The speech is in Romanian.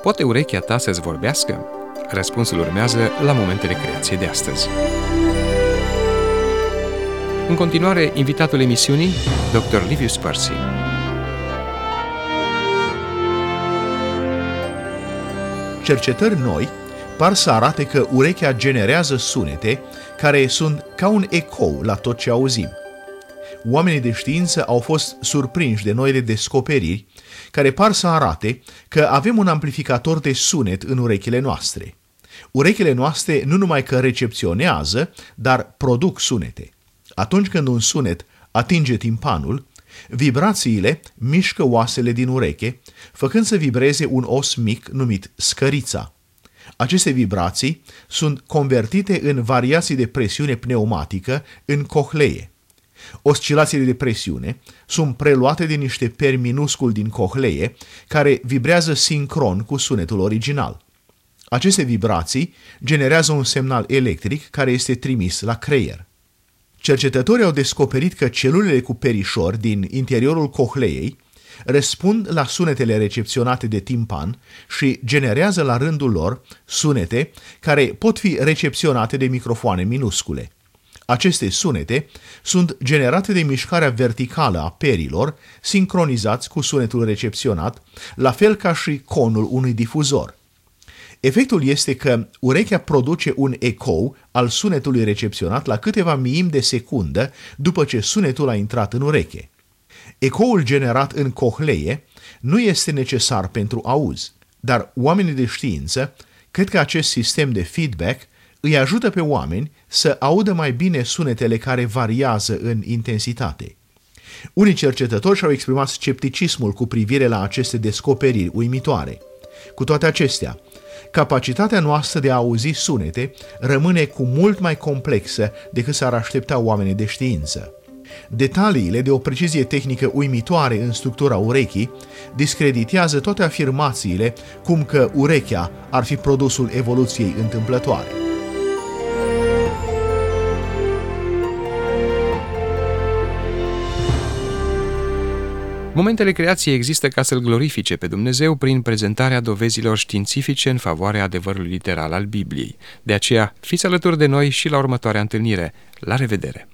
Poate urechea ta să-ți vorbească? Răspunsul urmează la Momentele Creației de astăzi. În continuare, invitatul emisiunii, Dr. Livius Percy. Cercetări noi par să arate că urechea generează sunete care sunt ca un ecou la tot ce auzim. Oamenii de știință au fost surprinși de noile descoperiri care par să arate că avem un amplificator de sunet în urechile noastre. Urechile noastre nu numai că recepționează, dar produc sunete. Atunci când un sunet atinge timpanul, vibrațiile mișcă oasele din ureche, făcând să vibreze un os mic numit scărița. Aceste vibrații sunt convertite în variații de presiune pneumatică în cohlee. Oscilațiile de presiune sunt preluate din niște peri minusculi din cohlee care vibrează sincron cu sunetul original. Aceste vibrații generează un semnal electric care este trimis la creier. Cercetătorii au descoperit că celulele cu perișor din interiorul cohleei răspund la sunetele recepționate de timpan și generează la rândul lor sunete care pot fi recepționate de microfoane minuscule. Aceste sunete sunt generate de mișcarea verticală a perilor, sincronizați cu sunetul recepționat, la fel ca și conul unui difuzor. Efectul este că urechea produce un ecou al sunetului recepționat la câteva miimi de secundă după ce sunetul a intrat în ureche. Ecoul generat în cohlee nu este necesar pentru auz, dar oamenii de știință cred că acest sistem de feedback îi ajută pe oameni să audă mai bine sunetele care variază în intensitate. Unii cercetători și-au exprimat scepticismul cu privire la aceste descoperiri uimitoare. Cu toate acestea, capacitatea noastră de a auzi sunete rămâne cu mult mai complexă decât s-ar aștepta oamenii de știință. Detaliile de o precizie tehnică uimitoare în structura urechii discreditează toate afirmațiile cum că urechea ar fi produsul evoluției întâmplătoare. Momentele Creației există ca să-L glorifice pe Dumnezeu prin prezentarea dovezilor științifice în favoarea adevărului literal al Bibliei. De aceea, fiți alături de noi și la următoarea întâlnire. La revedere!